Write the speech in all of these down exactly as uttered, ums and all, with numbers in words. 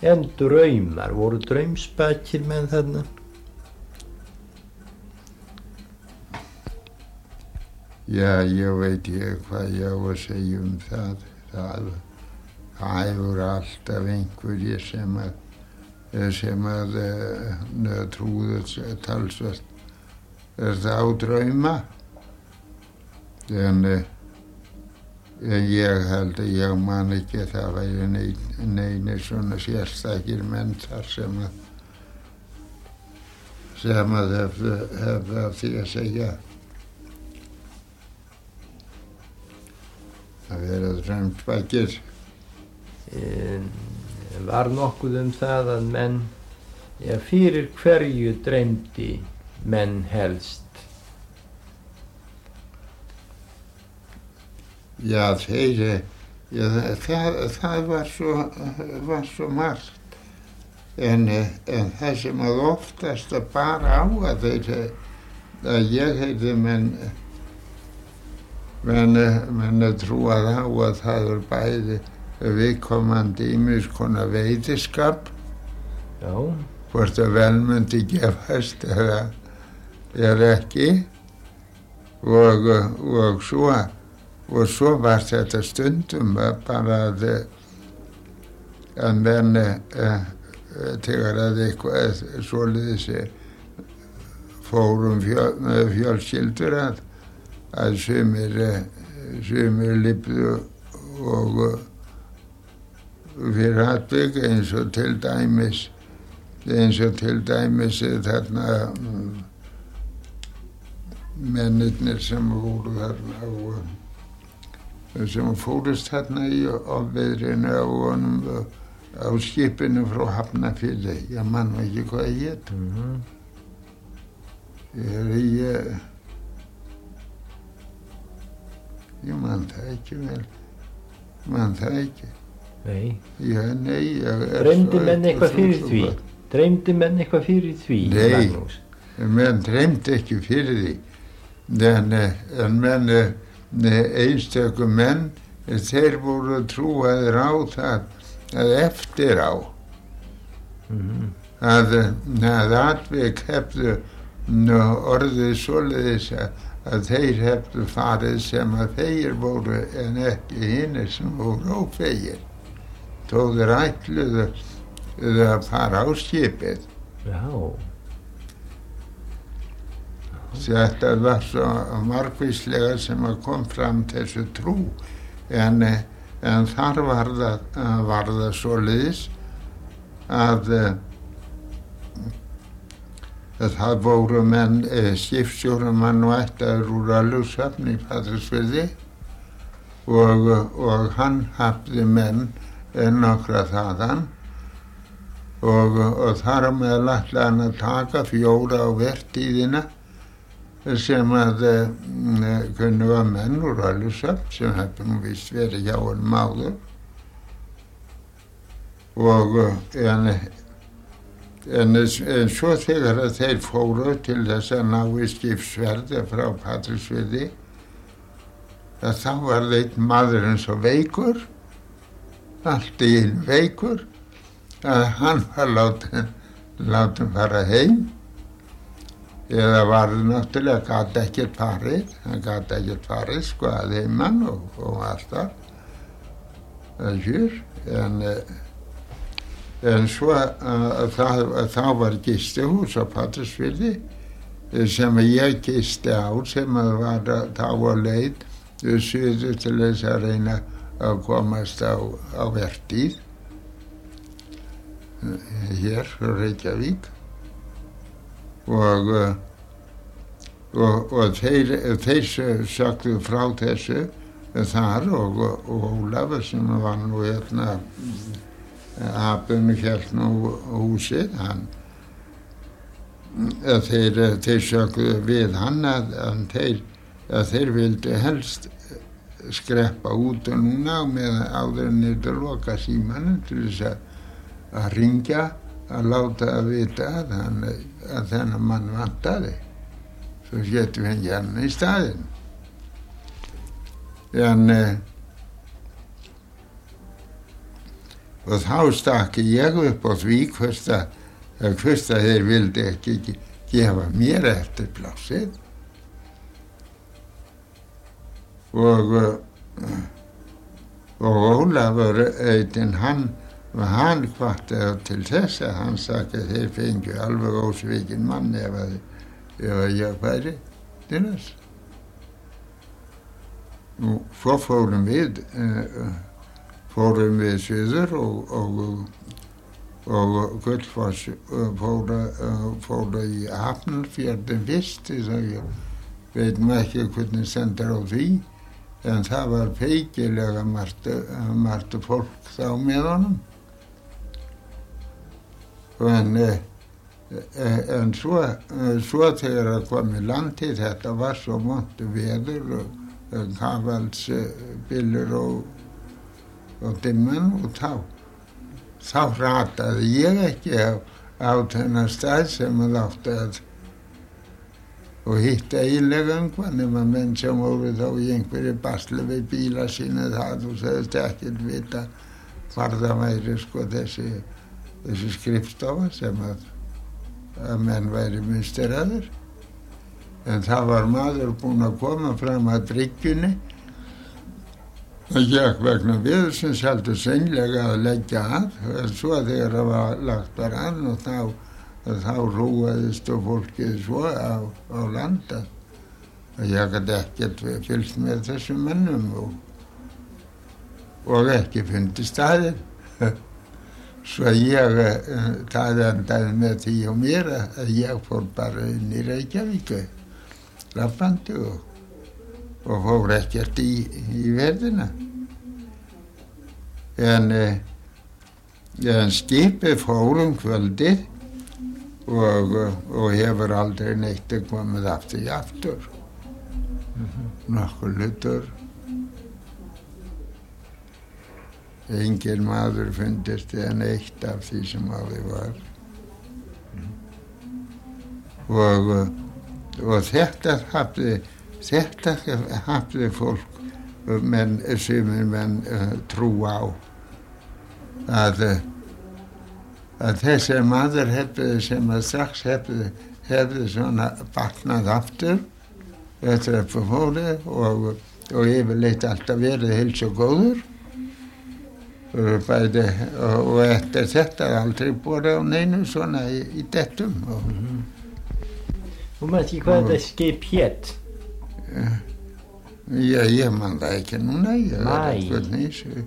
en draumar, voru draumspakir menn þarna? Já, ég veit ég hvað ég á að segja um það. Það, það hefur alltaf einhverjir sem að, sem að uh, trúðu talsvert það á drauma. En uh, ég held að ég man ekki að það væri nein, neinir svona sérstakir menn þar sem að, sem að hefðu, hefðu af því að segja. Það vera draumspakir. En var nokkuð um það að menn, ja, fyrir hverju dreymdi menn helst? Já, þeir, já, það, það var svo, var svo margt. En, en það sem að oftast að bara á að þeir, að ég heiti menn, menn, menn trúað á að það er bæði viðkomandi ýmis konar veiðiskap. Já. Hvort að vel myndi gefast eða er ekki. Og, og, svo, og svo var þetta stundum bara að, að menn þegar að eitthvað svoleiðis fórum fjöl, fjölskyldur að að sumir, sumir lifðu og fyrir atvik eins og til dæmis, eins og til dæmis þarna mennirnir sem voru þarna og sem fórust þarna í ofviðrinu á honum á skipinu frá Hafnarfirði. Ég man ekki hvað ég hét. Mm-hmm. Ég, ég Ég man það ekki vel, man það ekki. Nei. Já, nei, ég er... Dreymdi menn eitthvað fyrir því? Dreymdi menn eitthvað fyrir því? Nei, menn dreymdi ekki fyrir því. En, en menn, einstöku menn, þeir voru trúaðir á það að eftir á. Mm-hmm. Að, að atvik hefðu orðið svoleiðis að að þeir hefðu farið sem að þeir voru en ekki hinir sem voru ófegir. Þó þeir ætluðu að fara á skipið. Já. Þetta var svo margvíslega sem að kom fram þessu trú. En, en þar var það, var það svoleiðis að það voru menn, eh, skipstjóramann og ættaður úr Ölfusvatn í Patreksfirði og, og hann hafði menn eh, nokkra þaðan og, og þar á meðal ætlaði hann að taka fjóra á vertíðina sem að eh, kunnu var menn úr Ölfusvatn sem hefði nú víst verið hjá honum áður og en En, en svo þegar að þeir fóru til þess að ná í skipsverði frá Patreksfirði, að þá var einn maðurinn svo veikur, allt í einu veikur, að hann var látinn, látinn fara heim, eða var náttúrulega gat ekkert farið, hann gat ekkert farið, sko að heimann og, og allt það, að hér, en En svo að það, að það var gistihús á Patreksfirði sem ég gisti á sem að var þá á leið suður til þess að reyna að komast á, á vertíð hér frá Reykjavík og, og, og þeir, þeir sögðu frá þessu þar og, og Ólafur sem var nú hérna hafðum hérna húsið, hann, að þeir, þeir sögðu við hann að, að, þeir, að þeir vildu helst skreppa út og núna með áður en þetta loka símanum til þess að, að ringja, að láta að vita að, hann, að þennan mann vantaði. Svo getum við hérna í staðinn. En og þá stakk ég upp á því hvort að, hvort að þeir vildi ekki gefa mér eftir plássið og og Ólafur Eydin hann hann hvatti til þess að hann sagði að þeir fengju alveg ósvikinn mann ef að, ef að ég væri til þess. Nú, svo fórum við uh, fórum við suður og, og, og Gullfoss uh, fóru, uh, fóru í Hafnarfjörðin fyrst, þess ég veit maður ekki hvernig sendur á því, en það var feikilega margt, margt fólk þá með honum. En, en svo, svo þegar það kom í landi, þetta var svo montu veður og kafalsbylur og, og dimman og þá, þá rataði ég ekki á, á þennan stað sem það átti að og hitta eiginlega einhvern nema menn sem voru þá í einhverju basli við bíla sína það og sagðist ekkert vita hvar það væri sko þessi, þessi skrifstofa sem að, að menn væri mynsteraður. En það var maður búinn að koma fram að bryggjunni og gekk vegna veðursins heldur seinlega að leggja að, svo þegar það var lagt var að og þá, þá rúaðist og fólkið svo á, á landa. Og ég gæti ekkert fylgst með þessum mennum og, og ekki fundi staðir. Svo ég það endaði með því á mér að ég fór bara inn í Reykjavík lappandi og, og fór ekkert í, í verðina. En, en skipið fór um kvöldið og, og hefur aldrei neitt komið aftur í aftur. Mm-hmm. Nokkur hlutur. Engin maður fundist en eitt af því sem áður var. Og, og þetta hafði, þetta hafði fólk, menn, sumir menn uh, trú á að, að þessi maður hefði sem að strax hefði, hefði svona batnað aftur eftir að fórið og, og yfirleitt alltaf verið heilsugóður. Bæði, og, og eftir þetta aldrei borið á neinu svona í, í dettum. Og, mm-hmm. Þú maður ekki hvað og, þetta skip hét? Já, ég man það ekki núna. Mæ.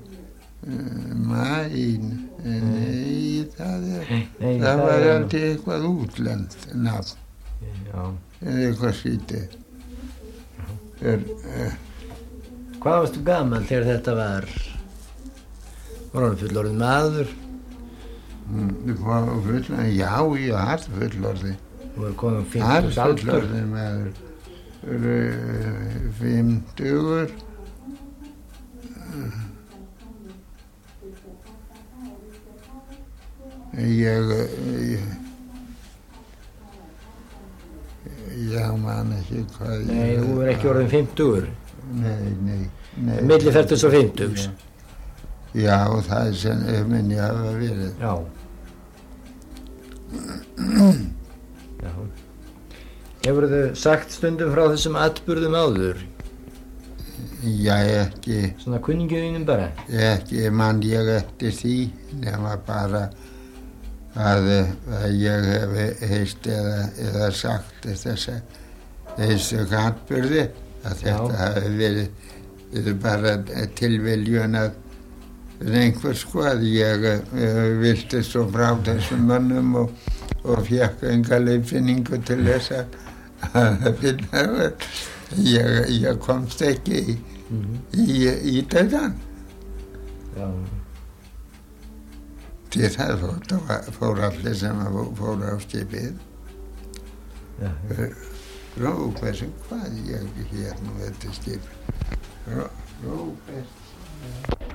Mæn. Nei, það er, nei, það, það var aldrei eitthvað útlend nafn. Já. Eða eitthvað skítið. Er, uh, hvað varstu gaman þegar þetta var? Var hann fullorðinn maður? Mm, fullorðinn, já, ég var fullorðinn. Þú var komið fimmtugs aldur? Fullorðinn maður, fimmtugur. Ég, ég, ég man ekki hvað ég... Nei, þú er ekki orðinn fimmtugur? Nei, nei, nei. Milli fertugs og fimmtugs? Já, það er sem minn ég hafa verið. Já. Já. Hefur þau sagt stundum frá þessum atburðum áður? Já, ekki. Svona kunningjöðinum bara? Ekki, man ég eftir því, nema bara að, að ég hef heist eða, eða sagt þessa þessu atburði, að þetta hafi verið, verið bara tilviljun að einhver sko að ég uh, vilti svo frá þessum mönnum og, og fekk enga leiðfinningu til þess að finna ég, ég komst ekki í, mm-hmm. í, í döðan. Já. Því það fór, fór allir sem fór á skipið. Já. Róbert, hvað ég hér nú þetta skip? Róbert.